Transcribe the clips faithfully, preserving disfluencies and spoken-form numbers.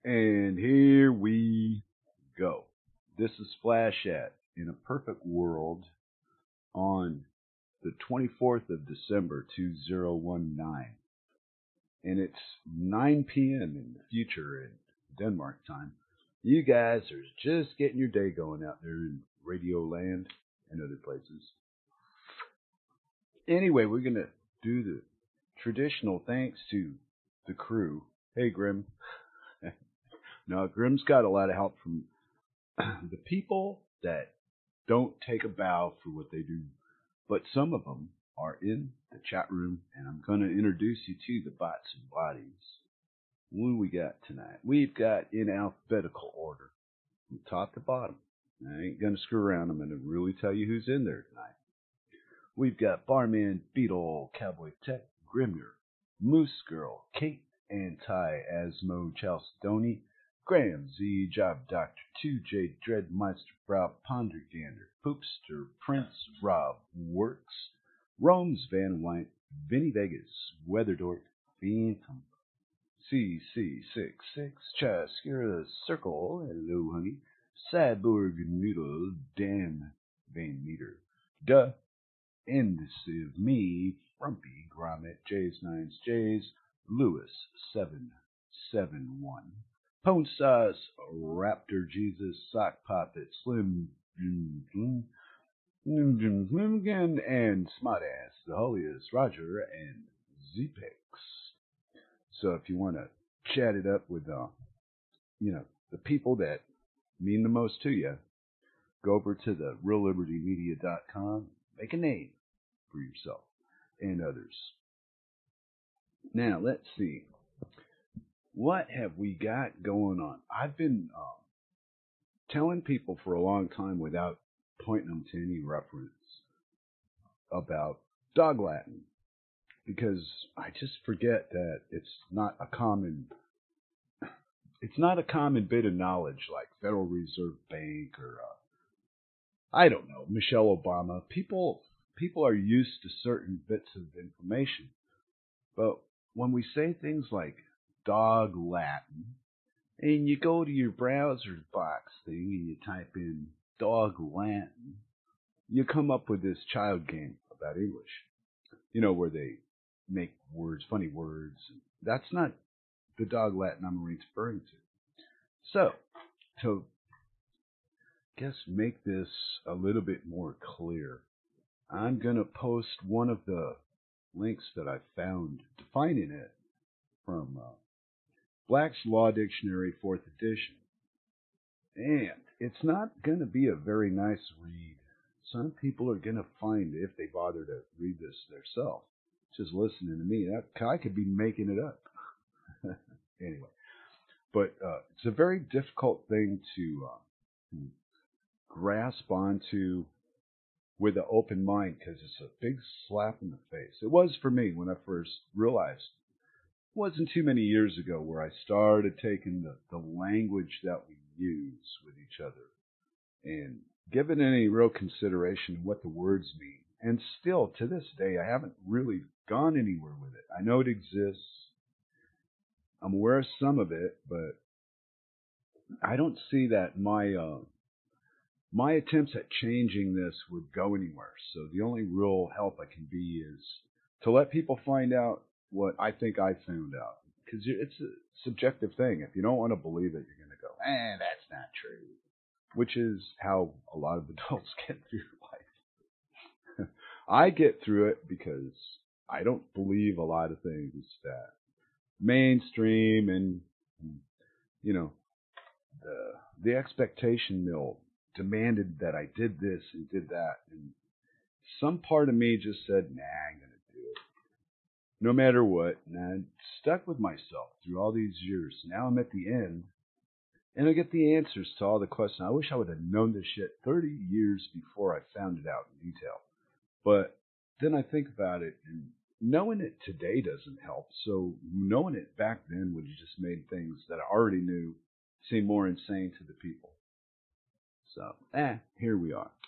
And here we go. This is Flash at in a perfect world on the twenty-fourth of December two thousand nineteen. And it's nine p m in the future in Denmark time. You guys are just getting your day going out there in Radio Land and other places. Anyway, we're going to do the traditional thanks to the crew. Hey, Grim. Now, Grim's got a lot of help from the people that don't take a bow for what they do, but some of them are in the chat room, and I'm going to introduce you to the bots and bodies. What do we got tonight? We've got in alphabetical order, from top to bottom. I ain't going to screw around. I'm going to really tell you who's in there tonight. We've got Barman, Beetle, Cowboy Tech, Grimner, Moose Girl, Kate, Anti, Asmo, Chalcedony, Graham, Z, Job Doctor, two J, Dreadmeister, Brow, Pondergander, Poopster, Prince, Rob, Works, Rome's Van White, Vinny Vegas, Weatherdork, Phantom, C C six six, Chaskira Circle, hello honey, Cyborg Noodle, Dan Van Meter, Duh, Indecisive Me, Frumpy, Gromit, J's Nines J's, Lewis seven seven one, Pone Sauce, Raptor Jesus, Sock Puppet, Slim Jim again, and Smartass, the holiest, Roger, and Z-Pex. So if you want to chat it up with, uh, you know, the people that mean the most to you, go over to the real liberty media dot com, make a name for yourself and others. Now, let's see. What have we got going on? I've been um, telling people for a long time without pointing them to any reference about dog Latin, because I just forget that it's not a common it's not a common bit of knowledge like Federal Reserve Bank or uh, I don't know, Michelle Obama. People people are used to certain bits of information, but when we say things like dog Latin, and you go to your browser box thing and you type in dog Latin, you come up with this child game about English. You know, where they make words, funny words. That's not the dog Latin I'm referring to. So, to guess make this a little bit more clear, I'm going to post one of the links that I found defining it from uh, Black's Law Dictionary, fourth edition. And it's not going to be a very nice read. Some people are going to find, if they bother to read this themselves, just listening to me, that I could be making it up. Anyway, but uh, it's a very difficult thing to uh, grasp onto with an open mind, because it's a big slap in the face. It was for me when I first realized. It wasn't too many years ago where I started taking the, the language that we use with each other and giving any real consideration to what the words mean. And still, to this day, I haven't really gone anywhere with it. I know it exists. I'm aware of some of it, but I don't see that my uh, my attempts at changing this would go anywhere. So the only real help I can be is to let people find out what I think I found out. Because it's a subjective thing. If you don't want to believe it, you're going to go, eh, that's not true. Which is how a lot of adults get through life. I get through it because I don't believe a lot of things that mainstream and, you know, the the expectation mill demanded that I did this and did that. And some part of me just said, nah, I'm going to do it. No matter what. And I stuck with myself through all these years. Now I'm at the end, and I get the answers to all the questions. I wish I would have known this shit thirty years before I found it out in detail. But then I think about it, and knowing it today doesn't help. So knowing it back then would have just made things that I already knew seem more insane to the people. So, eh, here we are.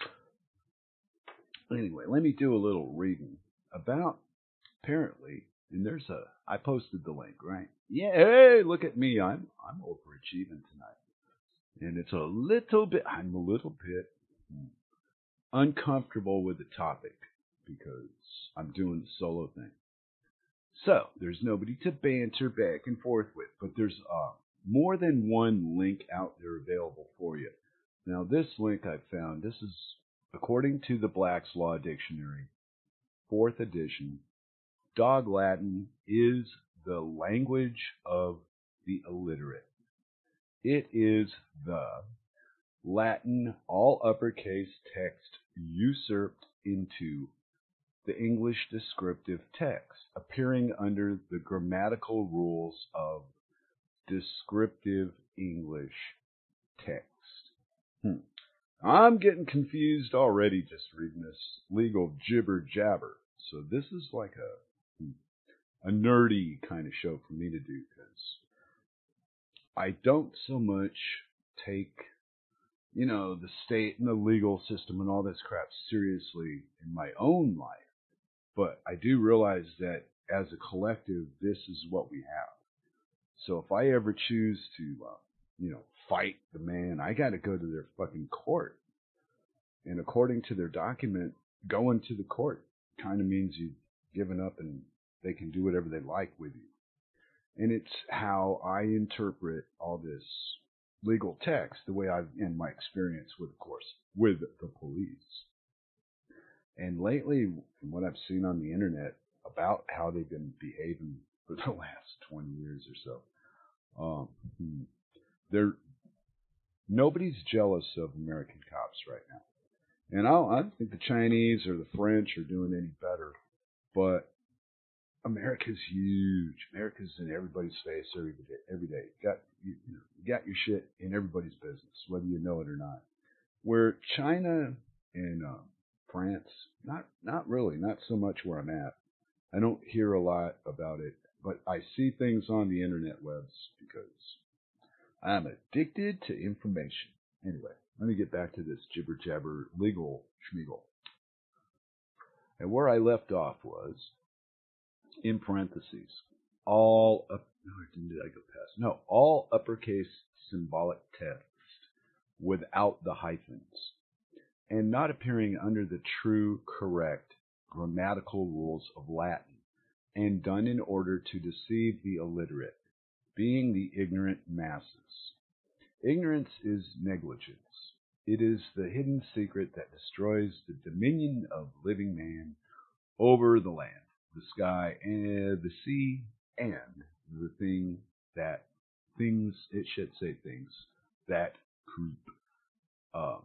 Anyway, let me do a little reading about, apparently, And there's a, I posted the link, right? Yeah, hey, look at me. I'm, I'm overachieving tonight. And it's a little bit, I'm a little bit uncomfortable with the topic because I'm doing the solo thing. So there's nobody to banter back and forth with, but there's uh, more than one link out there available for you. Now, this link I found, this is according to the Black's Law Dictionary, fourth edition. Dog Latin is the language of the illiterate. It is the Latin all uppercase text usurped into the English descriptive text, appearing under the grammatical rules of descriptive English text. Hmm. I'm getting confused already just reading this legal jibber jabber. So this is like a a nerdy kind of show for me to do because I don't so much take, you know, the state and the legal system and all this crap seriously in my own life. But I do realize that as a collective, this is what we have. So if I ever choose to, uh, you know, fight the man, I got to go to their fucking court. And according to their document, going to the court kind of means you've given up and they can do whatever they like with you. And it's how I interpret all this legal text, the way I've, in my experience with, of course, with the police. And lately, from what I've seen on the internet about how they've been behaving for the last twenty years or so, um, they're nobody's jealous of American cops right now. And I don't, I don't think the Chinese or the French are doing any better, but America's huge. America's in everybody's face every day. Every day, you got you, you know, you got your shit in everybody's business, whether you know it or not. Where China and um, France, not not really, not so much where I'm at. I don't hear a lot about it, but I see things on the internet webs because I'm addicted to information. Anyway, let me get back to this jibber jabber legal schmeagle. And where I left off was, in parentheses, all up, no, did I go past? No, all uppercase symbolic text without the hyphens, and not appearing under the true, correct grammatical rules of Latin, and done in order to deceive the illiterate, being the ignorant masses. Ignorance is negligence. It is the hidden secret that destroys the dominion of living man over the land, the sky, and the sea, and the thing that things, it should say things, that creep. Um,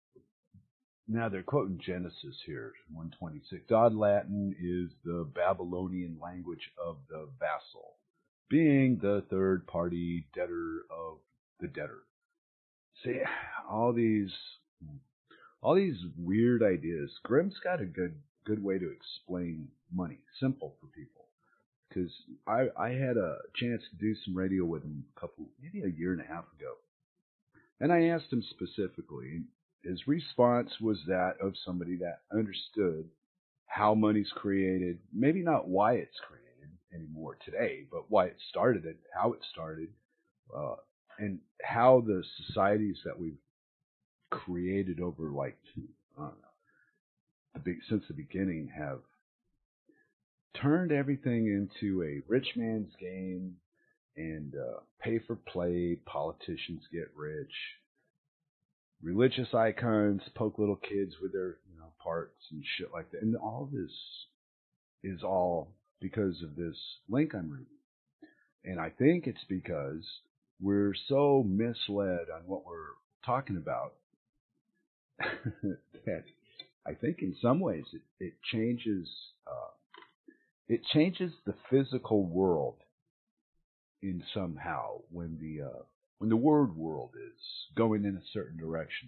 now they're quoting Genesis here, one twenty-six. Dog Latin is the Babylonian language of the vassal, being the third party debtor of the debtor. See, all these, all these weird ideas. Grimm's got a good, good way to explain money, simple for people. Because I, I had a chance to do some radio with him a couple, maybe a year and a half ago, and I asked him specifically, and his response was that of somebody that understood how money's created, maybe not why it's created anymore today, but why it started and how it started. Uh, And how the societies that we've created over, like, I don't know, the big, since the beginning have turned everything into a rich man's game and uh, pay for play, politicians get rich, religious icons poke little kids with their, you know, parts and shit like that. And all this is all because of this link I'm reading. And I think it's because we're so misled on what we're talking about that I think in some ways it, it changes uh, it changes the physical world in somehow when the uh, when the word world is going in a certain direction.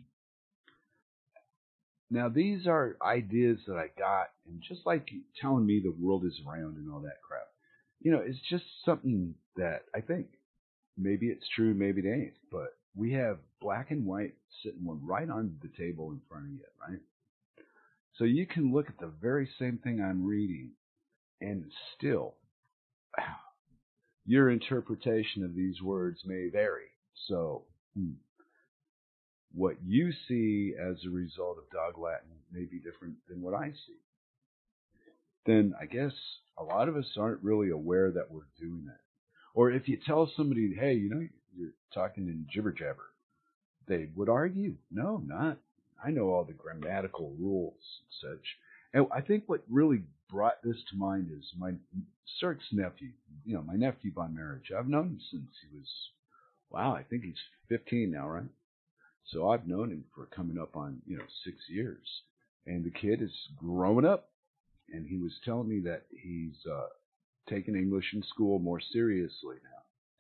Now these are ideas that I got, and just like telling me the world is round and all that crap, you know, it's just something that I think. Maybe it's true, maybe it ain't, but we have black and white sitting one right on the table in front of you, right? So you can look at the very same thing I'm reading and still your interpretation of these words may vary. So, hmm, what you see as a result of Dog Latin may be different than what I see. Then I guess a lot of us aren't really aware that we're doing it. Or if you tell somebody, hey, you know, you're talking in jibber jabber, they would argue, no, not. I know all the grammatical rules and such. And I think what really brought this to mind is my Cirque's nephew, you know, my nephew by marriage. I've known him since he was, wow, I think he's fifteen now, right? So I've known him for coming up on, you know, six years. And the kid is growing up. And he was telling me that he's uh, taking English in school more seriously now.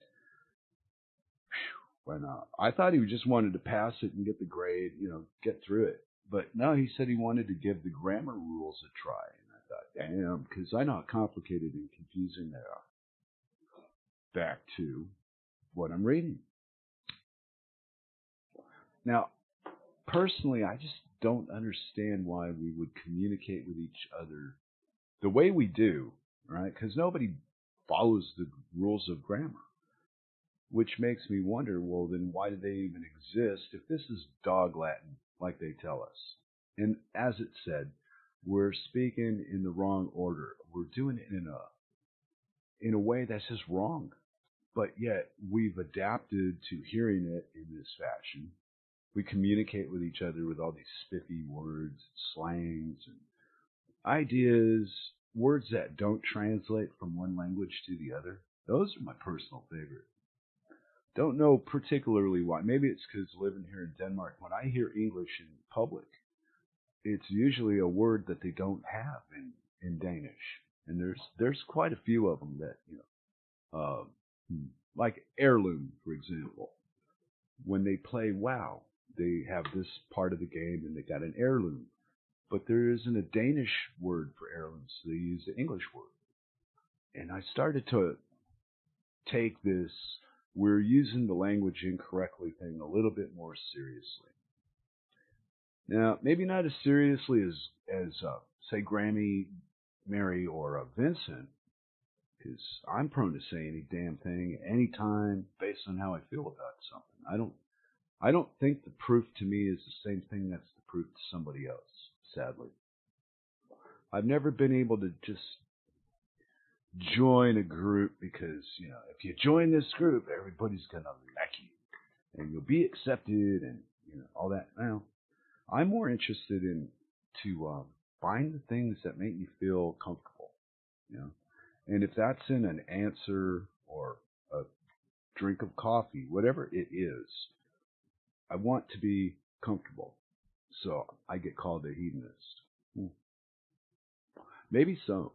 When uh, I thought he just wanted to pass it and get the grade, you know, get through it. But no, he said he wanted to give the grammar rules a try. And I thought, damn, because I know how complicated and confusing they are. Back to what I'm reading. Now, personally, I just don't understand why we would communicate with each other the way we do, right? Because nobody follows the rules of grammar. Which makes me wonder, well, then why do they even exist if this is dog Latin, like they tell us? And as it said, we're speaking in the wrong order. We're doing it in a in a way that's just wrong. But yet we've adapted to hearing it in this fashion. We communicate with each other with all these spiffy words, slangs, and ideas, words that don't translate from one language to the other. Those are my personal favorite. Don't know particularly why. Maybe it's because living here in Denmark, when I hear English in public, it's usually a word that they don't have in, in Danish. And there's there's quite a few of them that, you know, uh, like heirloom, for example. When they play WoW, they have this part of the game and they got an heirloom. But there isn't a Danish word for heirloom, so they use the English word. And I started to take this we're using the language incorrectly thing a little bit more seriously. Now, maybe not as seriously as, as uh, say, Grammy, Mary, or uh, Vincent, because I'm prone to say any damn thing, anytime, based on how I feel about something. I don't, I don't think the proof to me is the same thing that's the proof to somebody else, sadly. I've never been able to just join a group because, you know, if you join this group, everybody's going to like you and you'll be accepted and, you know, all that. Now, I'm more interested in to um, find the things that make me feel comfortable, you know, and if that's in an answer or a drink of coffee, whatever it is, I want to be comfortable. So I get called a hedonist. Hmm. Maybe so.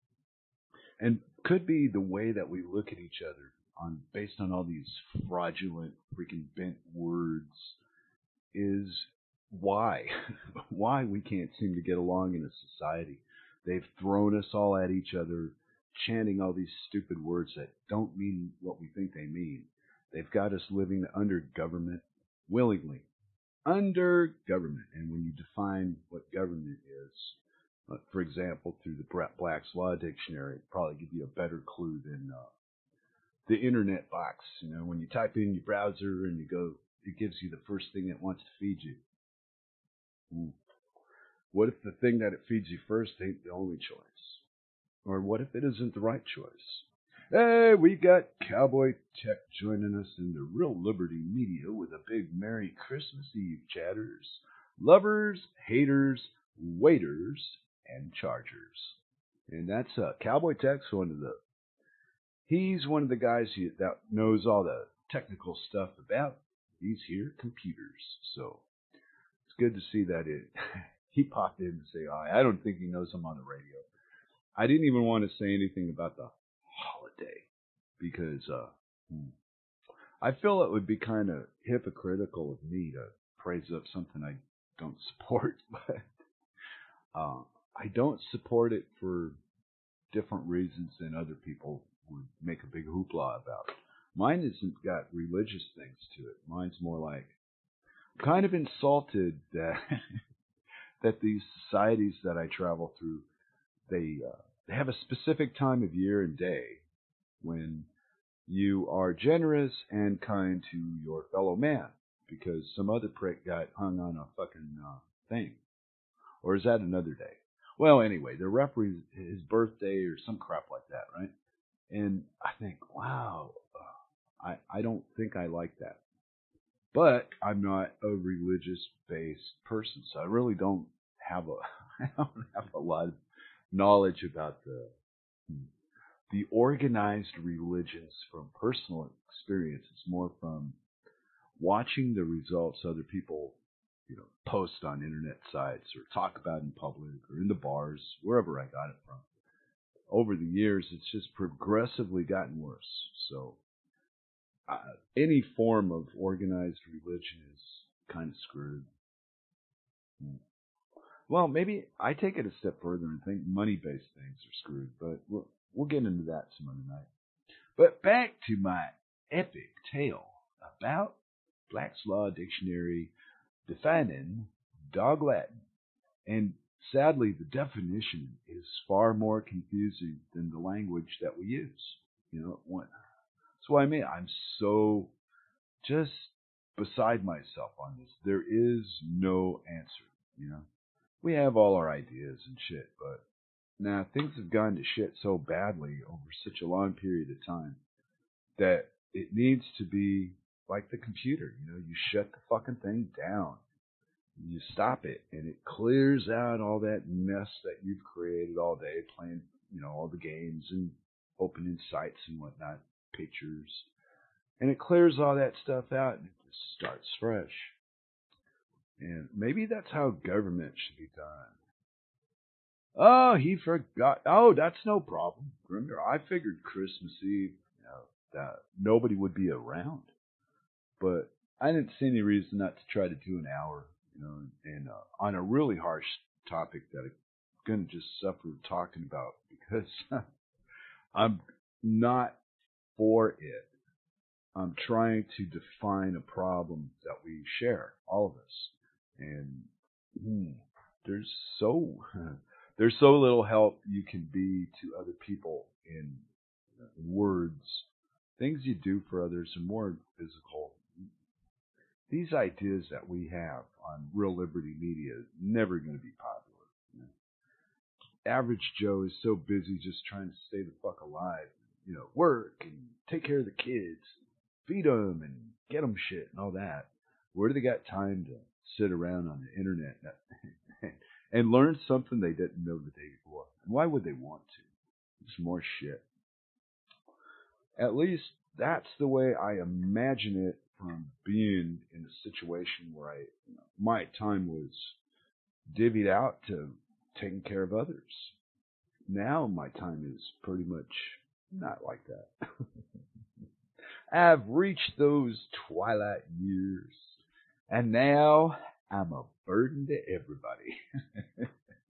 And could be the way that we look at each other on based on all these fraudulent freaking bent words is why why we can't seem to get along in a society. They've thrown us all at each other, chanting all these stupid words that don't mean what we think they mean. They've got us living under government willingly. Under government. And when you define what government is, Uh, for example, through the Black's Law Dictionary, it'd probably give you a better clue than uh, the internet box. You know, when you type in your browser and you go, it gives you the first thing it wants to feed you. Mm. What if the thing that it feeds you first ain't the only choice? Or what if it isn't the right choice? Hey, we got Cowboy Tech joining us in the Real Liberty Media with a big Merry Christmas Eve, chatters, lovers, haters, waiters, and chargers. And that's uh, Cowboy Tech's one of the, he's one of the guys who, that knows all the technical stuff about these here computers. So it's good to see that it, he popped in to say hi. I don't think he knows I'm on the radio. I didn't even want to say anything about the holiday because uh, I feel it would be kind of hypocritical of me to praise up something I don't support, but uh, I don't support it for different reasons than other people would make a big hoopla about it. Mine isn't got religious things to it. Mine's more like I'm kind of insulted that that these societies that I travel through, they uh, they have a specific time of year and day when you are generous and kind to your fellow man because some other prick got hung on a fucking uh, thing. Or is that another day? Well, anyway, they're referencing his birthday or some crap like that, right? And I think, wow, uh, I, I don't think I like that. But I'm not a religious-based person, so I really don't have a I don't have a lot of knowledge about the the organized religions from personal experience. It's more from watching the results other people, you know, post on internet sites or talk about in public or in the bars, wherever I got it from. Over the years, it's just progressively gotten worse. So uh, any form of organized religion is kind of screwed. Well, maybe I take it a step further and think money-based things are screwed, but we'll, we'll get into that some other night. But back to my epic tale about Black's Law Dictionary defining dog Latin. And sadly, the definition is far more confusing than the language that we use. You know, when, that's what I mean. I'm so just beside myself on this. There is no answer, you know. We have all our ideas and shit, but now things have gone to shit so badly over such a long period of time that it needs to be like the computer, you know, you shut the fucking thing down. You stop it, and it clears out all that mess that you've created all day, playing, you know, all the games and opening sites and whatnot, pictures. And it clears all that stuff out, and it just starts fresh. And maybe that's how government should be done. Oh, he forgot. Oh, that's no problem. Remember, I figured Christmas Eve, you know, that nobody would be around. But I didn't see any reason not to try to do an hour, you know, and uh, on a really harsh topic that I'm going to just suffer talking about because I'm not for it. I'm trying to define a problem that we share, all of us. And hmm, there's so there's so little help you can be to other people in, in words. Things you do for others are more physical. These ideas that we have on Real Liberty Media is never going to be popular. You know? Average Joe is so busy just trying to stay the fuck alive, you know, work and take care of the kids, feed them and get them shit and all that. Where do they got time to sit around on the internet and learn something they didn't know the day before? And why would they want to? It's more shit. At least that's the way I imagine it from being in a situation where I, you know, my time was divvied out to taking care of others. Now my time is pretty much not like that. I've reached those twilight years, and now I'm a burden to everybody.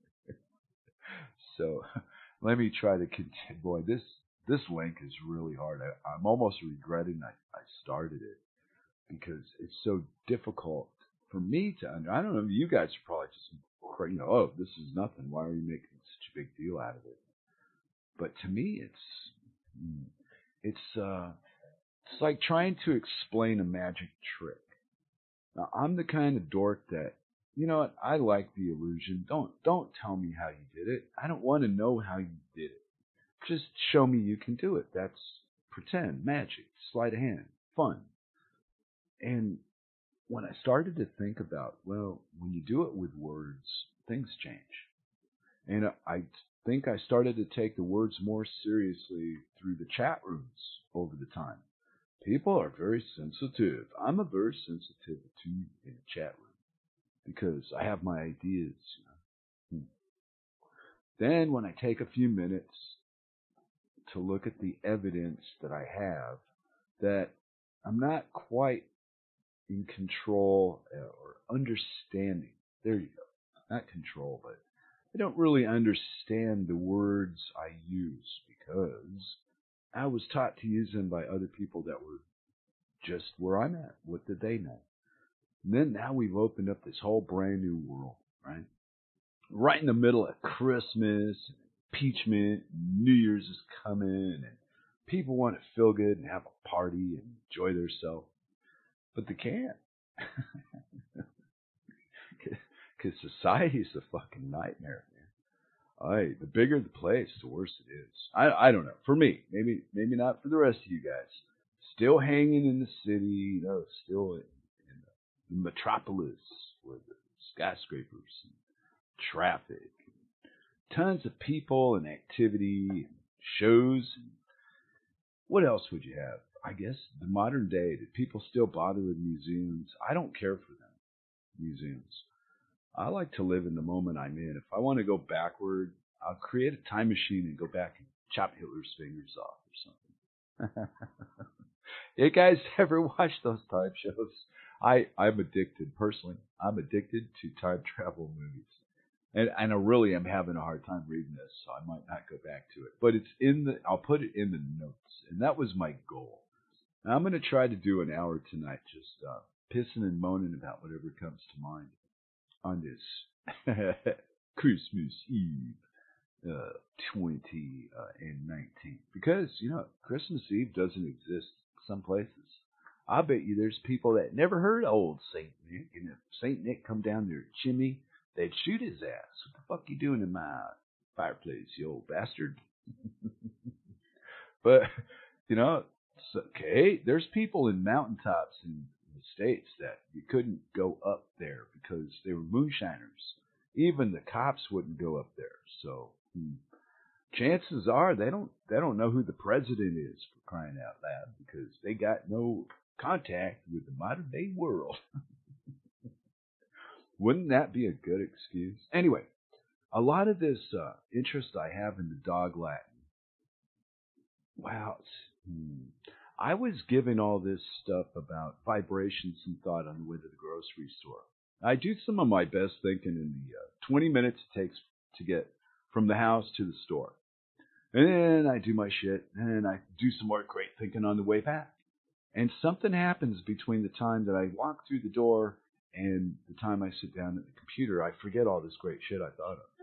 So let me try to continue. Boy, this this link is really hard. I, I'm almost regretting I, I started it because it's so difficult for me to under. I don't know. You guys are probably just, you know, oh, this is nothing. Why are you making such a big deal out of it? But to me, it's it's uh, it's like trying to explain a magic trick. Now, I'm the kind of dork that, you know what, I like the illusion. Don't don't tell me how you did it. I don't want to know how you did it. Just show me you can do it. That's pretend, magic, sleight of hand, fun. And when I started to think about, well, when you do it with words, things change. And I think I started to take the words more seriously through the chat rooms over the time. People are very sensitive. I'm a very sensitive to in a chat room because I have my ideas. You know. hmm. Then when I take a few minutes to look at the evidence that I have, that I'm not quite in control or understanding. There you go. Not control, but I don't really understand the words I use because I was taught to use them by other people that were just where I'm at. What did they know? And then now we've opened up this whole brand new world, right? Right in the middle of Christmas, impeachment, New Year's is coming, and People want to feel good and have a party and enjoy themselves, but they can't. Because society's a fucking nightmare, man. I, the bigger the place, the worse it is. I, I don't know. For me, maybe maybe not for the rest of you guys. Still hanging in the city, you know, still in, in the metropolis with the skyscrapers and traffic, and tons of people and activity and shows. And what else would you have? I guess the modern day, do people still bother with museums? I don't care for them, museums. I like to live in the moment I'm in. If I want to go backward, I'll create a time machine and go back and chop Hitler's fingers off or something. You guys ever watch those time shows? I, I'm addicted, personally. I'm addicted to time travel movies. And, and I really am having a hard time reading this, so I might not go back to it. But it's in the, I'll put it in the notes. And that was my goal. Now, I'm going to try to do an hour tonight, just uh, pissing and moaning about whatever comes to mind on this Christmas Eve, uh, twenty nineteen. Because, you know, Christmas Eve doesn't exist some places. I bet you there's people that never heard of old Saint Nick, and if Saint Nick come down their chimney, they'd shoot his ass. What the fuck you doing in my fireplace, you old bastard? But, you know, it's okay. There's people in mountaintops in the States that you couldn't go up there because they were moonshiners. Even the cops wouldn't go up there. So, hmm. chances are they don't they don't know who the president is, for crying out loud, because they got no contact with the modern day world. Wouldn't that be a good excuse? Anyway, a lot of this uh, interest I have in the dog Latin. Wow. Hmm. I was given all this stuff about vibrations some thought on the way to the grocery store. I do some of my best thinking in the uh, twenty minutes it takes to get from the house to the store. And then I do my shit, and I do some more great thinking on the way back. And something happens between the time that I walk through the door and the time I sit down at the computer. I forget all this great shit I thought of.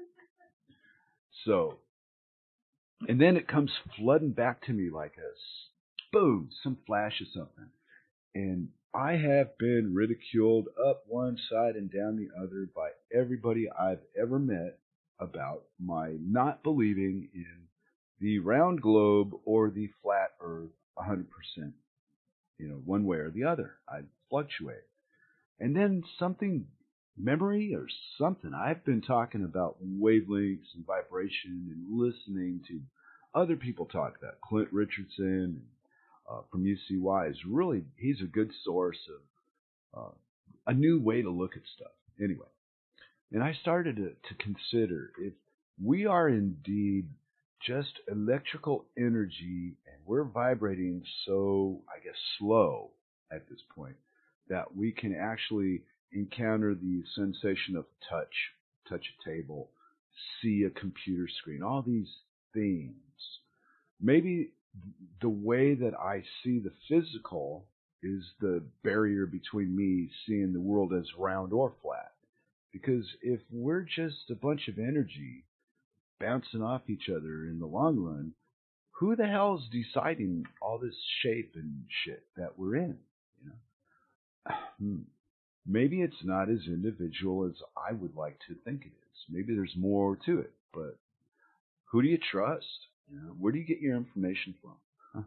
So, and then it comes flooding back to me like a boom, some flash of something. And I have been ridiculed up one side and down the other by everybody I've ever met about my not believing in the round globe or the flat earth one hundred percent. You know, one way or the other. I fluctuate. And then something, memory or something. I've been talking about wavelengths and vibration and listening to other people talk about. Clint Richardson uh, from U C Y is really, he's a good source of uh, a new way to look at stuff. Anyway, and I started to, to consider if we are indeed just electrical energy and we're vibrating so, I guess, slow at this point that we can actually encounter the sensation of touch, touch a table, see a computer screen, all these things. Maybe the way that I see the physical is the barrier between me seeing the world as round or flat. Because if we're just a bunch of energy bouncing off each other in the long run, who the hell's deciding all this shape and shit that we're in? You know? Hmm. Maybe it's not as individual as I would like to think it is. Maybe there's more to it, but who do you trust? You know, where do you get your information from?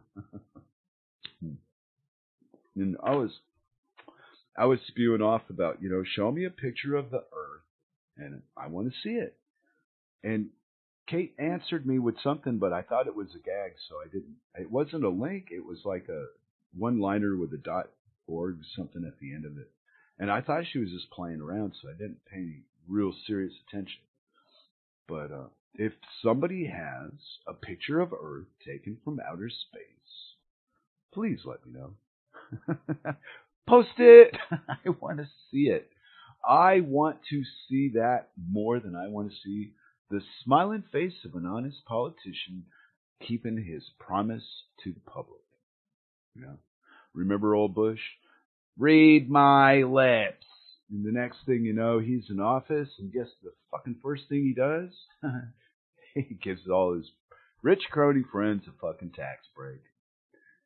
And I was, I was spewing off about, you know, show me a picture of the Earth, and I want to see it. And Kate answered me with something, but I thought it was a gag, so I didn't. It wasn't a link. It was like a one-liner with a dot org something at the end of it. And I thought she was just playing around, so I didn't pay any real serious attention. But uh, if somebody has a picture of Earth taken from outer space, please let me know. Post it! I want to see it. I want to see that more than I want to see the smiling face of an honest politician keeping his promise to the public. You know? Remember old Bush? Read my lips. And the next thing you know, he's in office, and guess the fucking first thing he does? He gives all his rich crony friends a fucking tax break.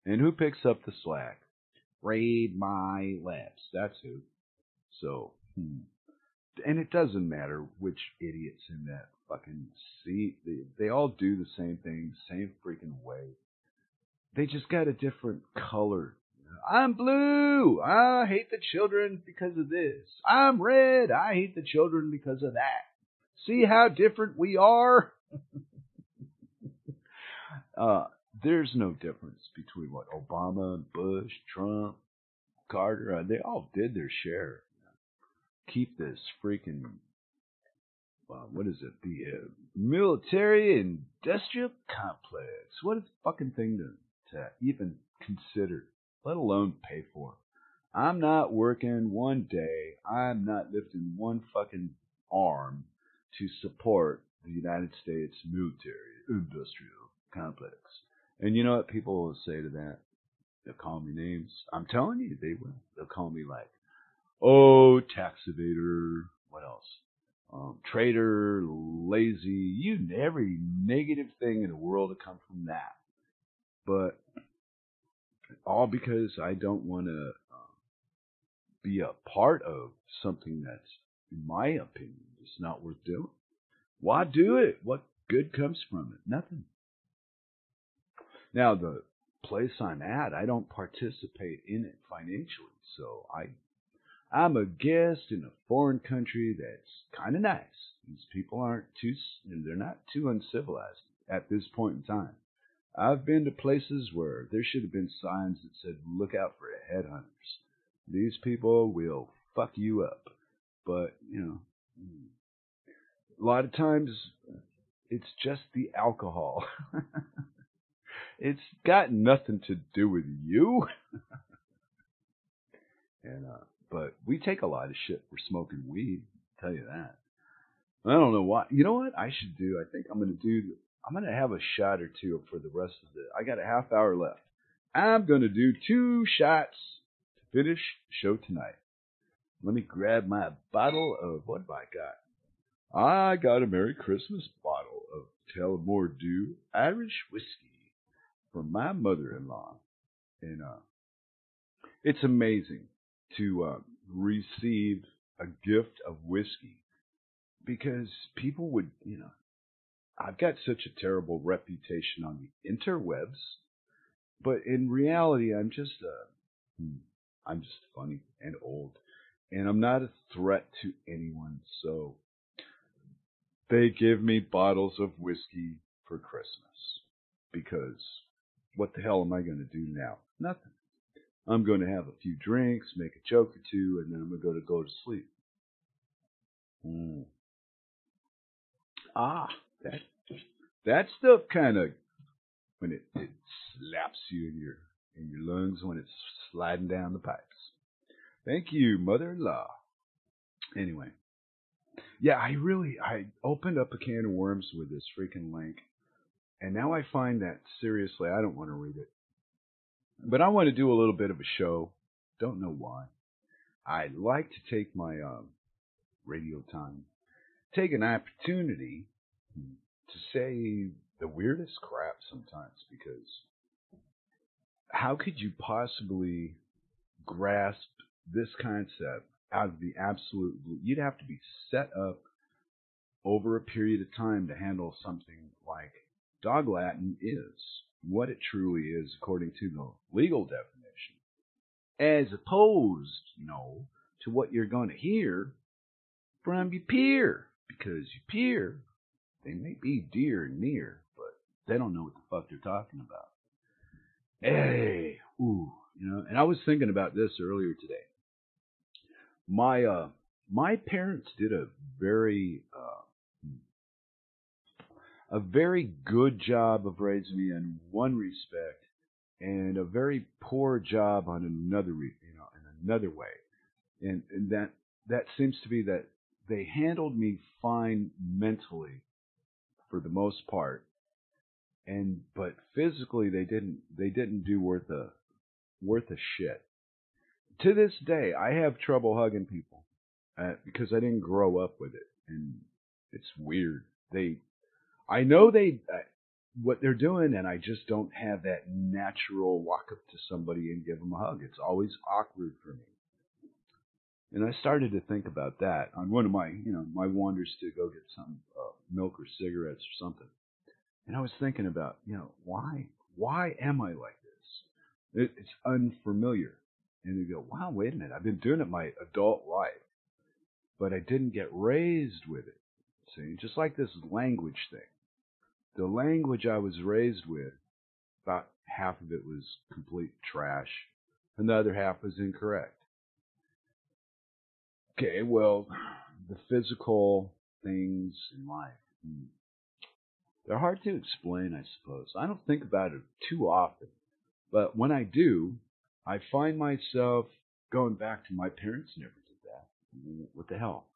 And who picks up the slack? Raid My Labs. That's who. So, hmm. And it doesn't matter which idiots in that fucking seat. They, they all do the same thing, same freaking way. They just got a different color. I'm blue. I hate the children because of this. I'm red. I hate the children because of that. See how different we are? uh, there's no difference between what Obama, Bush, Trump, Carter, uh, they all did their share. Keep this freaking, uh, what is it, the uh, military industrial complex. What a fucking thing to, to even consider, let alone pay for. I'm not working one day. I'm not lifting one fucking arm to support the United States military industrial complex. And you know what people will say to that? They'll call me names. I'm telling you, they will. They'll call me like, oh, tax evader. What else? Um, traitor, lazy. You every negative thing in the world to come from that. But all because I don't want to uh, be a part of something that's, in my opinion, just not worth doing. Why do it? What good comes from it? Nothing. Now, the place I'm at, I don't participate in it financially, so I, I'm a guest in a foreign country that's kind of nice. These people aren't too, they're not too uncivilized at this point in time. I've been to places where there should have been signs that said, look out for headhunters. These people will fuck you up. But, you know, a lot of times it's just the alcohol. It's got nothing to do with you. and uh, But we take a lot of shit for smoking weed, I'll tell you that. I don't know why. You know what I should do? I think I'm going to do, I'm going to have a shot or two for the rest of the, I got a half hour left. I'm going to do two shots to finish the show tonight. Let me grab my bottle of, what have I got? I got a Merry Christmas bottle of Tullamore Dew Irish whiskey from my mother-in-law. And uh, it's amazing to uh, receive a gift of whiskey because people would, you know, I've got such a terrible reputation on the interwebs, but in reality, I'm just, uh, I'm just funny and old, and I'm not a threat to anyone, so they give me bottles of whiskey for Christmas, because what the hell am I going to do now? Nothing. I'm going to have a few drinks, make a joke or two, and then I'm going to go to go to sleep. Mm. Ah, that that stuff kind of, when it, it slaps you in your in your lungs when it's sliding down the pipes. Thank you, mother-in-law. Anyway, yeah, I really I opened up a can of worms with this freaking link, and now I find that seriously I don't want to read it, but I want to do a little bit of a show. Don't know why. I like to take my um, radio time, take an opportunity to say the weirdest crap sometimes, because how could you possibly grasp this concept out of the absolute blue? You'd have to be set up over a period of time to handle something like dog Latin is, what it truly is according to the legal definition, as opposed, you know, to what you're going to hear from your peer, because your peer, they may be dear and near, but they don't know what the fuck they're talking about. Hey, ooh, you know, and I was thinking about this earlier today. My uh, my parents did a very uh, a very good job of raising me in one respect, and a very poor job on another, you know, in another way. And, and that that seems to be that they handled me fine mentally for the most part, and but physically they didn't they didn't do worth a worth a shit. To this day, I have trouble hugging people uh, because I didn't grow up with it, and it's weird. They, I know they what they're doing, and I just don't have that natural walk up to somebody and give them a hug. It's always awkward for me. And I started to think about that on one of my, you know, my wanders to go get some uh, milk or cigarettes or something. And I was thinking about, you know, why, why am I like this? It, it's unfamiliar. And you go, wow, wait a minute. I've been doing it my adult life, but I didn't get raised with it. See, just like this language thing. The language I was raised with, about half of it was complete trash, and the other half was incorrect. Okay, well, the physical things in life, they're hard to explain, I suppose. I don't think about it too often, but when I do, I find myself going back to my parents never did that. What the hell?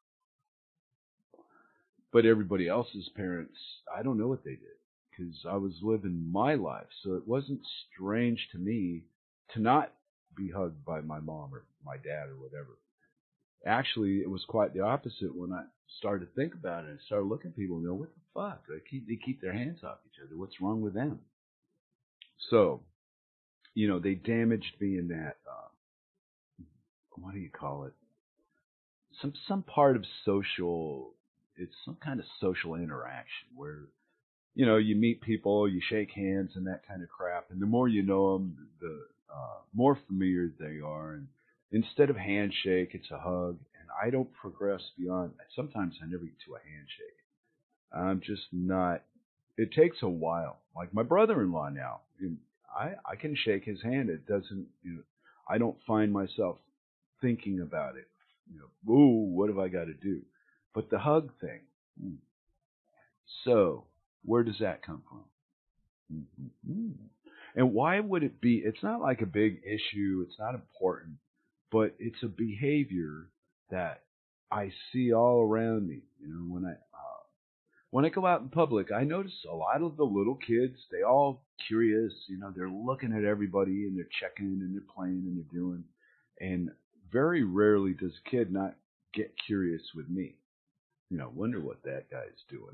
But everybody else's parents, I don't know what they did because I was living my life. So it wasn't strange to me to not be hugged by my mom or my dad or whatever. Actually, it was quite the opposite when I started to think about it and started looking at people and go, what the fuck? They keep, they keep their hands off each other. What's wrong with them? So, you know, they damaged me in that, uh, what do you call it? Some, some part of social, it's some kind of social interaction where, you know, you meet people, you shake hands and that kind of crap. And the more you know them, the uh, more familiar they are. And instead of handshake, it's a hug. And I don't progress beyond, sometimes I never get to a handshake. I'm just not, it takes a while. Like my brother-in-law now, I, I can shake his hand. It doesn't, you know, I don't find myself thinking about it. You know, ooh, what have I got to do? But the hug thing. Hmm. So, where does that come from? Mm-hmm. And why would it be? It's not like a big issue. It's not important, but it's a behavior that I see all around me. You know, when I uh, when I go out in public, I notice a lot of the little kids. They all curious. You know, they're looking at everybody and they're checking and they're playing and they're doing. And very rarely does a kid not get curious with me. You know, wonder what that guy's doing.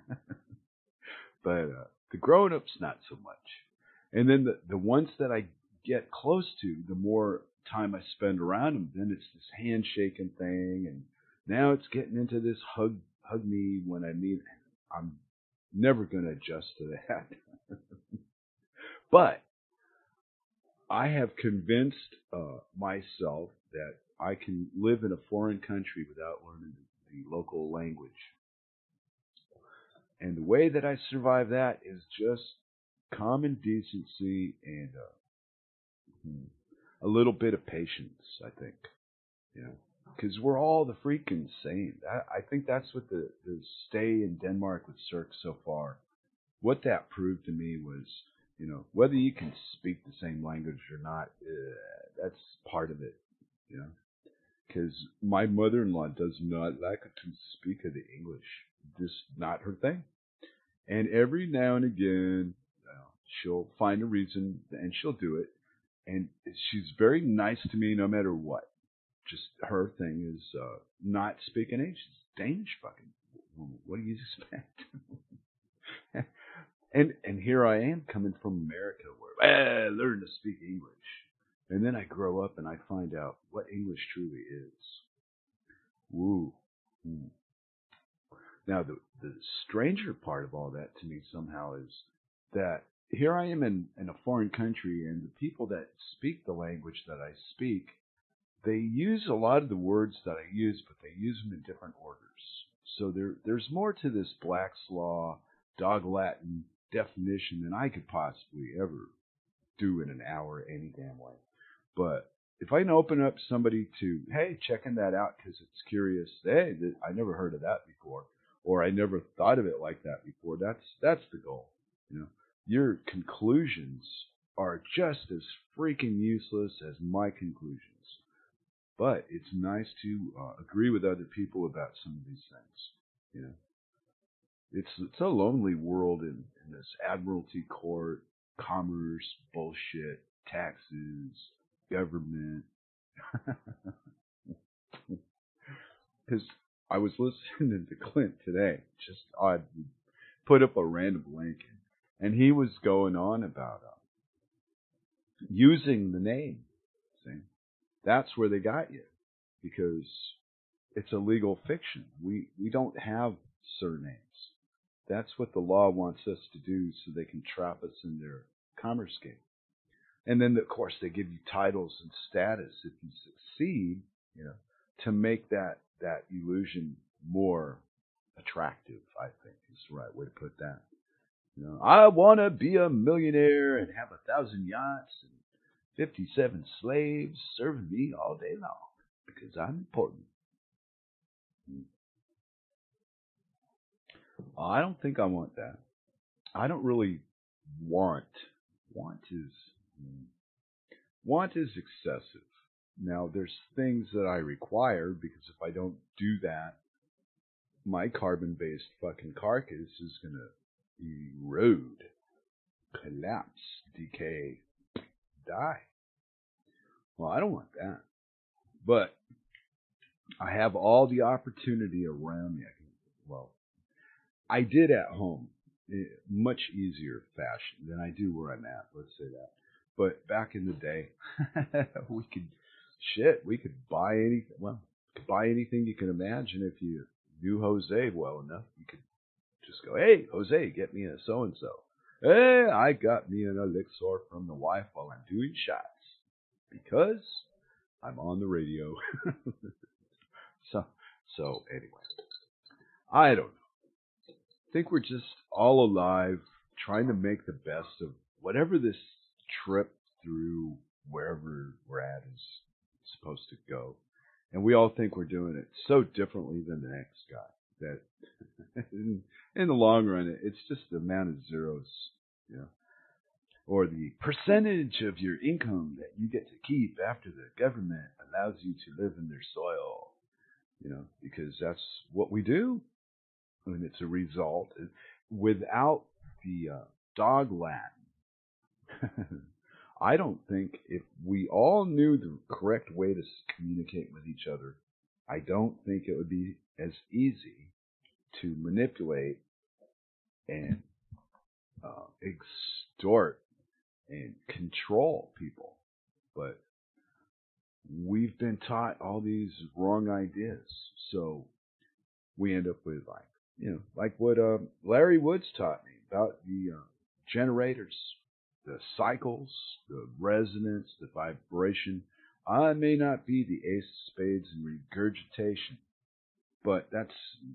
But uh, the grown-ups, not so much. And then the, the ones that I get close to, the more time I spend around them, then it's this handshaking thing. And now it's getting into this hug, hug me when I meet. I'm never going to adjust to that. But I have convinced uh, myself that I can live in a foreign country without learning the local language. And the way that I survive that is just common decency and uh, a little bit of patience, I think. You know, because we're all the freaking same. I, I think that's what the, the stay in Denmark with Cirque so far, what that proved to me was, you know, whether you can speak the same language or not, uh, that's part of it, you know. Because my mother-in-law does not like to speak the English. Just not her thing. And every now and again, uh, she'll find a reason and she'll do it. And she's very nice to me no matter what. Just her thing is uh, not speaking English. She's Danish fucking woman. What do you expect? and and here I am coming from America where I learn to speak English. And then I grow up and I find out what English truly is. Woo. Hmm. Now, the, the stranger part of all that to me somehow is that here I am in, in a foreign country, and the people that speak the language that I speak, they use a lot of the words that I use, but they use them in different orders. So there, there's more to this Black's Law, Dog Latin definition than I could possibly ever do in an hour any damn way. But if I can open up somebody to, hey, checking that out because it's curious, hey, I never heard of that before, or I never thought of it like that before, that's that's the goal. You know, your conclusions are just as freaking useless as my conclusions. But it's nice to uh, agree with other people about some of these things. You know, it's it's a lonely world in, in this admiralty court, commerce, bullshit, taxes, government. Because I was listening to Clint today, just odd, put up a random link, and And he was going on about uh, using the name. See? That's where they got you. Because it's a legal fiction. We we don't have surnames. That's what the law wants us to do so they can trap us in their commerce game. And then, of course, they give you titles and status if you succeed, you know, to make that, that illusion more attractive, I think is the right way to put that. You know, I want to be a millionaire and have a thousand yachts and fifty-seven slaves serving me all day long because I'm important. I don't think I want that. I don't really want. Want is want is excessive. Now there's things that I require because if I don't do that, my carbon-based fucking carcass is gonna erode, collapse, decay, die. Well, I don't want that. But I have all the opportunity around me. I can, well, I did at home, much easier fashion than I do where I'm at. Let's say that. But back in the day, we could shit. We could buy anything. Well, buy anything you can imagine if you knew Jose well enough. You could just go, "Hey, Jose, get me a so and so." Hey, I got me an elixir from the wife while I'm doing shots because I'm on the radio. so, so anyway, I don't know. I think we're just all alive, trying to make the best of whatever this trip through wherever we're at is supposed to go. And we all think we're doing it so differently than the next guy that in, in the long run, it's just the amount of zeros, you know, or the percentage of your income that you get to keep after the government allows you to live in their soil, you know, because that's what we do. I mean, it's a result. Without the uh, dog Latin, I don't think if we all knew the correct way to communicate with each other, I don't think it would be as easy to manipulate and uh, extort and control people. But we've been taught all these wrong ideas, so we end up with like, you know, like what uh, Larry Woods taught me about the uh, generators, the cycles, the resonance, the vibration. I may not be the ace of spades in regurgitation, but that's,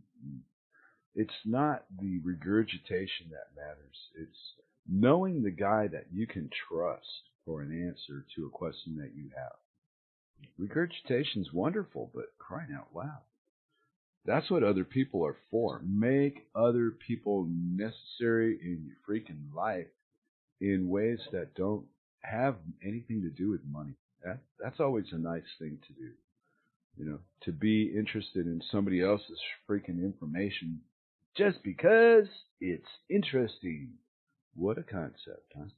it's not the regurgitation that matters. It's knowing the guy that you can trust for an answer to a question that you have. Regurgitation's wonderful, but crying out loud. That's what other people are for. Make other people necessary in your freaking life in ways that don't have anything to do with money. That, that's always a nice thing to do. You know, to be interested in somebody else's freaking information just because it's interesting. What a concept, huh?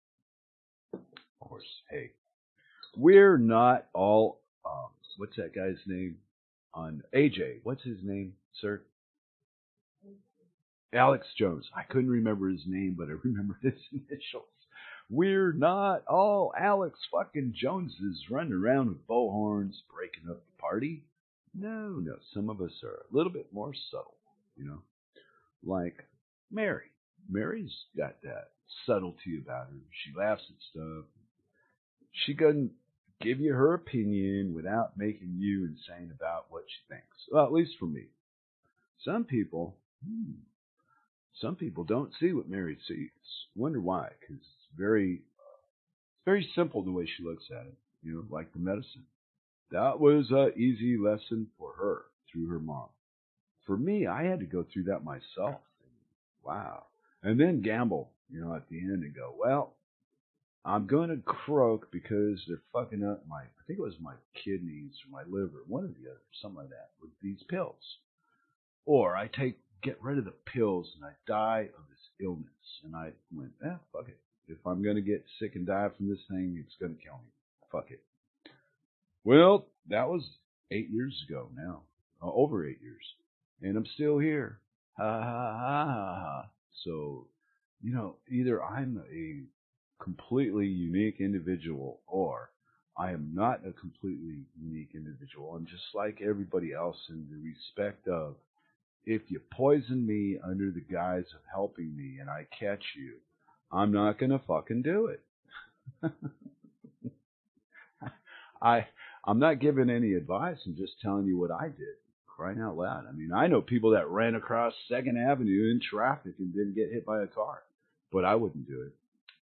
Of course, hey, we're not all, um, what's that guy's name? On A J, what's his name, sir? Alex Jones. I couldn't remember his name, but I remember his initials. We're not all Alex fucking Joneses running around with bullhorns breaking up the party. No, no. Some of us are a little bit more subtle, you know. Like Mary. Mary's got that subtlety about her. She laughs at stuff. She doesn't give you her opinion without making you insane about what she thinks. Well, at least for me. Some people, hmm, some people don't see what Mary sees. Wonder why? Because it's very, it's very simple the way she looks at it. You know, like the medicine. That was an easy lesson for her through her mom. For me, I had to go through that myself. Wow. And then gamble, you know, at the end and go, well, I'm going to croak because they're fucking up my, I think it was my kidneys or my liver, one or the other, something like that, with these pills. Or I take, get rid of the pills and I die of this illness. And I went, eh, fuck it. If I'm going to get sick and die from this thing, it's going to kill me. Fuck it. Well, that was eight years ago now, uh, over eight years. And I'm still here. Ha ha ha ha ha. So you know, either I'm a completely unique individual or I am not a completely unique individual. I'm just like everybody else in the respect of if you poison me under the guise of helping me and I catch you, I'm not going to fucking do it. I I'm not giving any advice. I'm just telling you what I did. Crying out loud. I mean, I know people that ran across Second Avenue in traffic and didn't get hit by a car, but I wouldn't do it.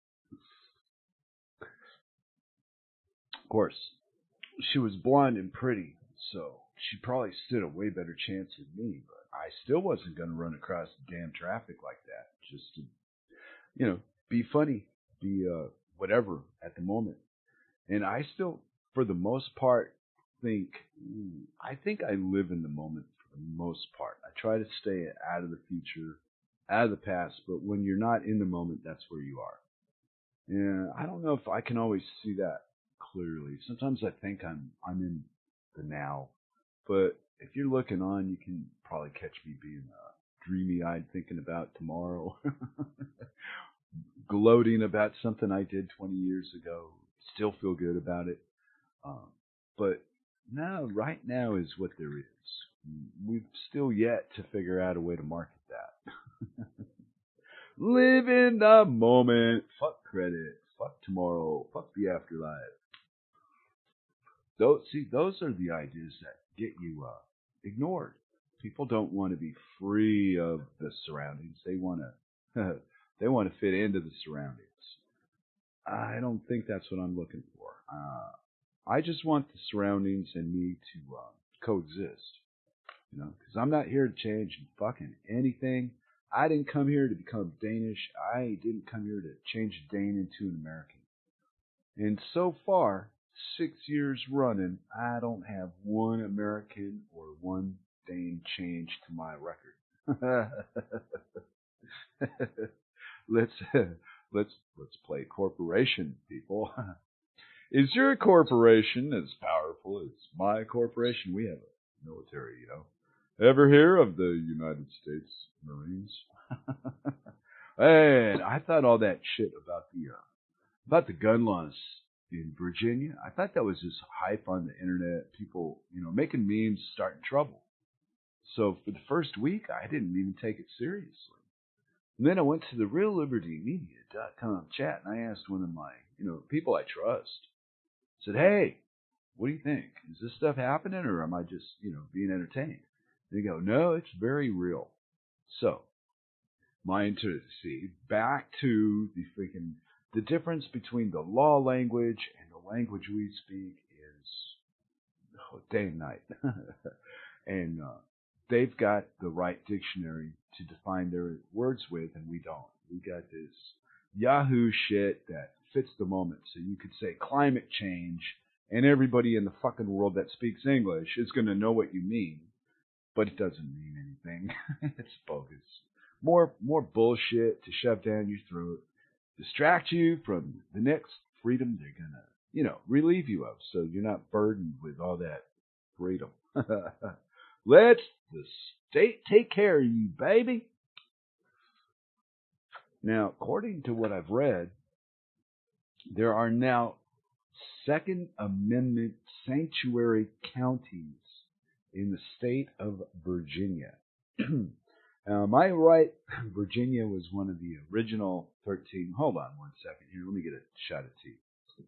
Of course, she was blonde and pretty, so she probably stood a way better chance than me. But I still wasn't going to run across the damn traffic like that just to, you know, be funny, be uh, whatever at the moment. And I still, for the most part, think mm, I think I live in the moment for the most part. I try to stay out of the future, out of the past, but when you're not in the moment, that's where you are. And I don't know if I can always see that clearly. Sometimes I think I'm I'm in the now, but if you're looking on, you can probably catch me being uh, dreamy-eyed, thinking about tomorrow, gloating about something I did twenty years ago. Still feel good about it. Um, but now, right now is what there is. We've still yet to figure out a way to market that. Live in the moment. Fuck credit. Fuck tomorrow. Fuck the afterlife. Those see, those are the ideas that get you uh, ignored. People don't want to be free of the surroundings. They want to they want to fit into the surroundings. I don't think that's what I'm looking for. Uh, I just want the surroundings and me to uh, coexist. You know, because I'm not here to change fucking anything. I didn't come here to become Danish. I didn't come here to change a Dane into an American. And so far, six years running, I don't have one American or one Dane change to my record. let's let's let's play corporation, people. Is your corporation as powerful as my corporation? We have a military, you know. Ever hear of the United States Marines? And I thought all that shit about the uh, about the gun laws in Virginia. I thought that was just hype on the internet. People, you know, making memes, starting trouble. So for the first week, I didn't even take it seriously. And then I went to the real liberty media dot com chat and I asked one of my, you know, people I trust. I said, "Hey, what do you think? Is this stuff happening, or am I just, you know, being entertained?" They go, "No, it's very real." So my intimacy back to the freaking the difference between the law language and the language we speak is oh, day and night. And uh, they've got the right dictionary to define their words with, and we don't. We got this Yahoo shit that fits the moment. So you could say climate change, and everybody in the fucking world that speaks English is going to know what you mean, but it doesn't mean anything. It's bogus. More more bullshit to shove down your throat, distract you from the next freedom they're gonna, you know, relieve you of, so you're not burdened with all that freedom. Let the state take care of you, baby. Now, according to what I've read, there are now Second Amendment sanctuary counties in the state of Virginia. Now, am I right? Virginia was one of the original thirteen. Hold on one second here. Let me get a shot of tea.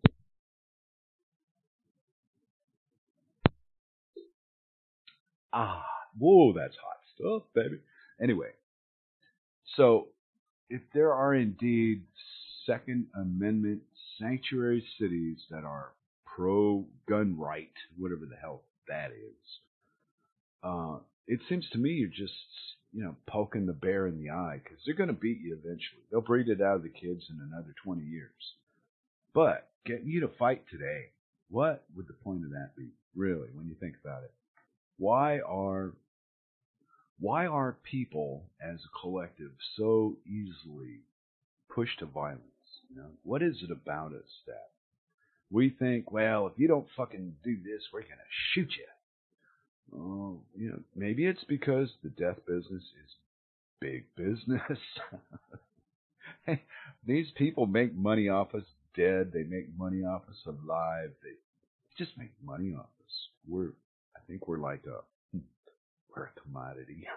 Ah, whoa, that's hot stuff, baby. Anyway, so if there are indeed Second Amendment sanctuary cities that are pro gun right, whatever the hell that is, uh, it seems to me you're just, you know, poking the bear in the eye because they're going to beat you eventually. They'll breed it out of the kids in another twenty years. But getting you to fight today, what would the point of that be, really, when you think about it? Why are why are people as a collective so easily pushed to violence? You know, what is it about us that we think, well, if you don't fucking do this, we're gonna shoot you? Oh, you know, maybe it's because the death business is big business. These people make money off us dead. They make money off us alive. They just make money off us. We're, I think we're like a, we're a commodity.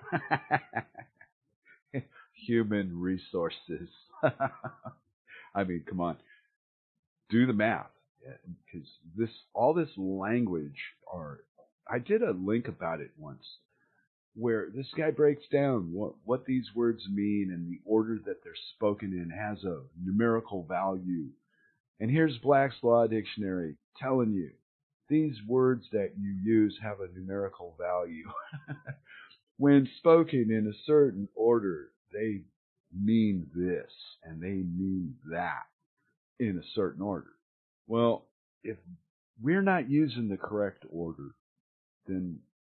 Human resources. I mean, come on, do the math, because this, all this language, are, I did a link about it once, where this guy breaks down what, what these words mean and the order that they're spoken in has a numerical value. And here's Black's Law Dictionary telling you these words that you use have a numerical value. When spoken in a certain order, they mean this and they mean that in a certain order. Well, if we're not using the correct order, then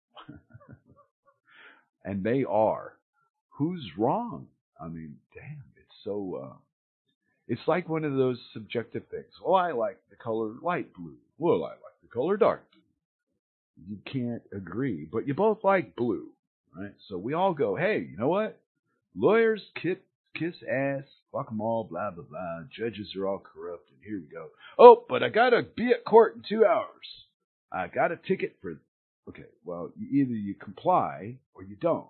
and they are, who's wrong? I mean, damn, it's so, uh, it's like one of those subjective things. Well, I like the color light blue. Well, I like the color dark blue. You can't agree, but you both like blue, right? So we all go, hey, you know what? Lawyers kiss, kiss ass, fuck them all, blah, blah, blah. Judges are all corrupt, and here we go. Oh, but I gotta be at court in two hours. I got a ticket for... Okay, well, either you comply or you don't.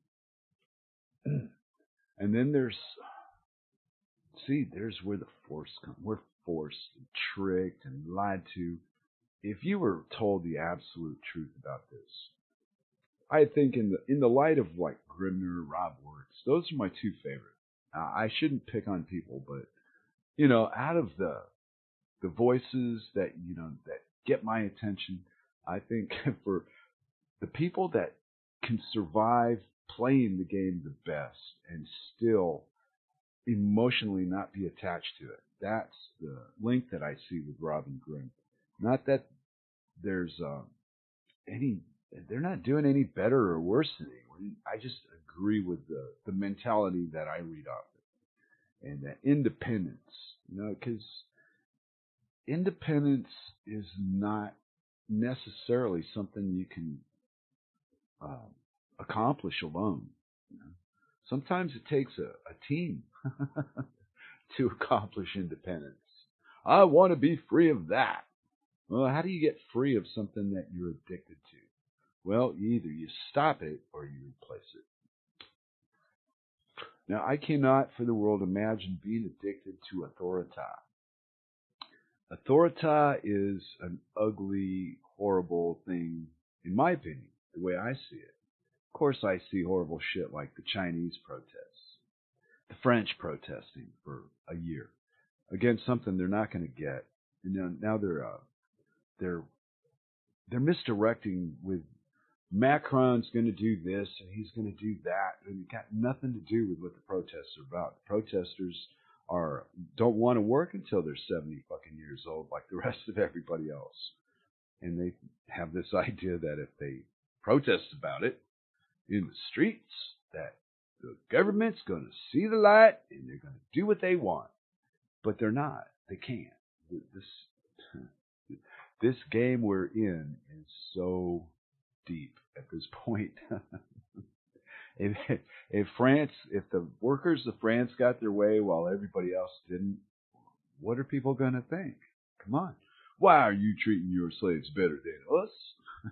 And then there's, see, there's where the force comes. We're forced and tricked and lied to. If you were told the absolute truth about this, I think in the in the light of like Grimner, Rob Wertz, those are my two favorite. Uh, I shouldn't pick on people, but you know, out of the the voices that you know that get my attention, I think for the people that can survive playing the game the best and still emotionally not be attached to it, that's the link that I see with Robin Grimm. Not that there's um, any, they're not doing any better or worse than anyone. I just agree with the, the mentality that I read off it. And that independence, you know, because independence is not necessarily something you can uh, accomplish alone. You know? Sometimes it takes a, a team to accomplish independence. I want to be free of that. Well, how do you get free of something that you're addicted to? Well, either you stop it or you replace it. Now, I cannot for the world imagine being addicted to authority. Authority is an ugly, horrible thing, in my opinion, the way I see it. Of course, I see horrible shit like the Chinese protests, the French protesting for a year against something they're not going to get. And now, now they're uh, they're they're misdirecting with Macron's going to do this and he's going to do that, and it got nothing to do with what the protests are about. The protesters are don't want to work until they're seventy fucking years old, like the rest of everybody else, and they have this idea that if they protest about it in the streets, that the government's going to see the light and they're going to do what they want, but they're not. They can't. This this game we're in is so deep at this point. if, if France, if the workers of France got their way while everybody else didn't, what are people going to think? Come on. Why are you treating your slaves better than us?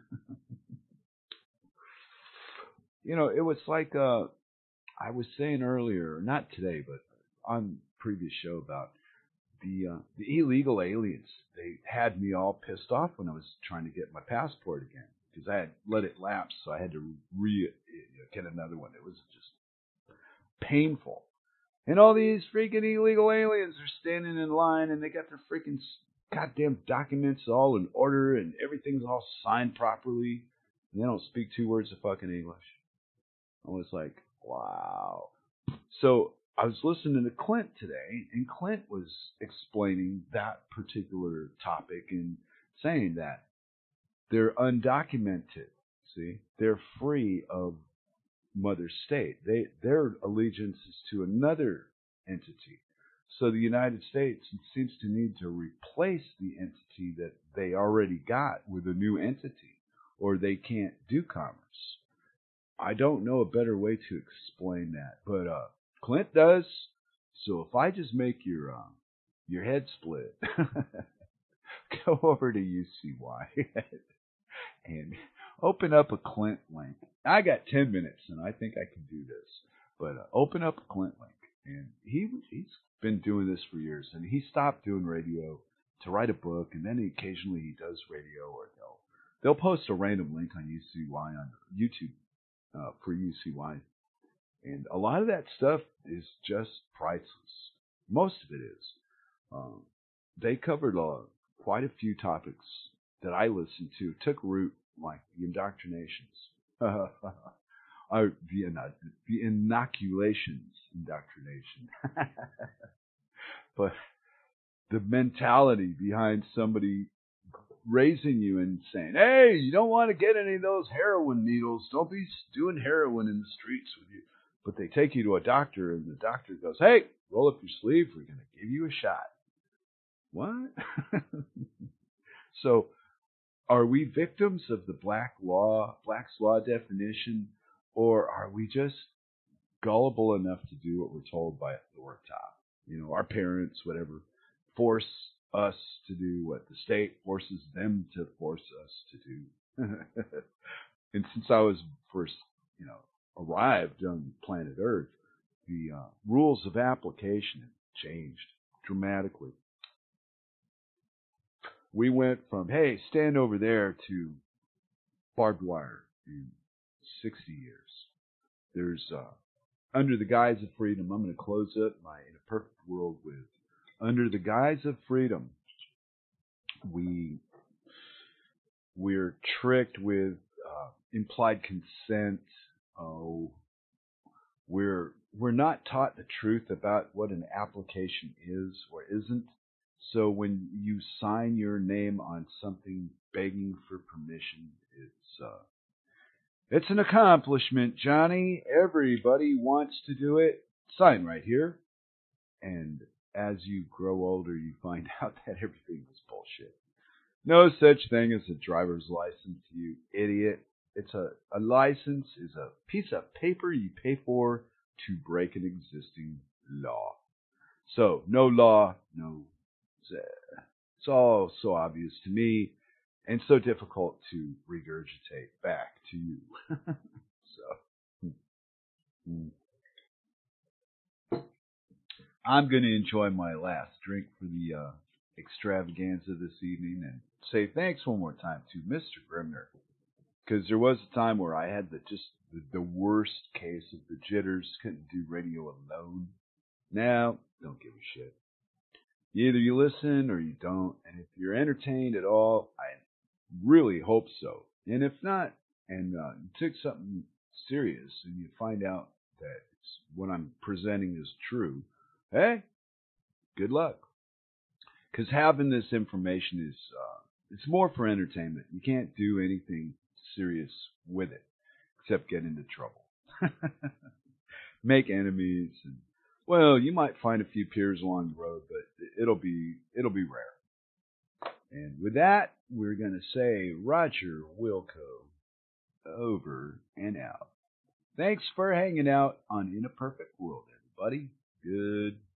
You know, it was like uh, I was saying earlier, not today, but on previous show about the uh, the illegal aliens. They had me all pissed off when I was trying to get my passport again, because I had let it lapse, so I had to re get another one. It was just painful. And all these freaking illegal aliens are standing in line, and they got their freaking goddamn documents all in order, and everything's all signed properly. And they don't speak two words of fucking English. I was like, wow. So I was listening to Clint today, and Clint was explaining that particular topic and saying that they're undocumented. See, they're free of mother state. They their allegiance is to another entity. So the United States seems to need to replace the entity that they already got with a new entity, or they can't do commerce. I don't know a better way to explain that, but uh, Clint does. So if I just make your um, your head split, go over to U C Y and open up a Clint link. I got ten minutes, and I think I can do this. But uh, open up a Clint link, and he he's been doing this for years, and he stopped doing radio to write a book, and then he, occasionally he does radio, or they'll they'll post a random link on U C Y on YouTube uh, for U C Y, and a lot of that stuff is just priceless. Most of it is. Um, they covered uh, quite a few topics that I listened to. Took root, like the indoctrinations. Or the, the inoculations indoctrination. But the mentality behind somebody raising you and saying, hey, you don't want to get any of those heroin needles. Don't be doing heroin in the streets with you. But they take you to a doctor, and the doctor goes, hey, roll up your sleeve. We're going to give you a shot. What? So are we victims of the black law, Black's law definition? Or are we just gullible enough to do what we're told by the top? You know, our parents, whatever, force us to do what the state forces them to force us to do. And since I was first, you know, arrived on planet Earth, the uh, rules of application have changed dramatically. We went from, hey, stand over there, to barbed wire in sixty years. There's, uh, under the guise of freedom, I'm going to close up my In a Perfect World with, under the guise of freedom, we, we're tricked with uh, implied consent. Oh, we're, we're not taught the truth about what an application is or isn't. So when you sign your name on something begging for permission, it's, uh, it's an accomplishment, Johnny. Everybody wants to do it. Sign right here. And as you grow older, you find out that everything was bullshit. No such thing as a driver's license, you idiot. It's a, a license is a piece of paper you pay for to break an existing law. So, no law, no. It's all so obvious to me. And so difficult to regurgitate back to you. So, I'm going to enjoy my last drink for the uh, extravaganza this evening and say thanks one more time to Mister Grimner. Because there was a time where I had the just the, the worst case of the jitters, couldn't do radio alone. Now, don't give a shit. Either you listen or you don't. And if you're entertained at all, I really hope so. And if not, and uh, you took something serious and you find out that what I'm presenting is true, hey, good luck. Because having this information is, uh, it's more for entertainment. You can't do anything serious with it except get into trouble. Make enemies, and well, you might find a few peers along the road, but it'll be it'll be rare. And with that, we're going to say Roger Wilco, over and out. Thanks for hanging out on In a Perfect World, everybody. Good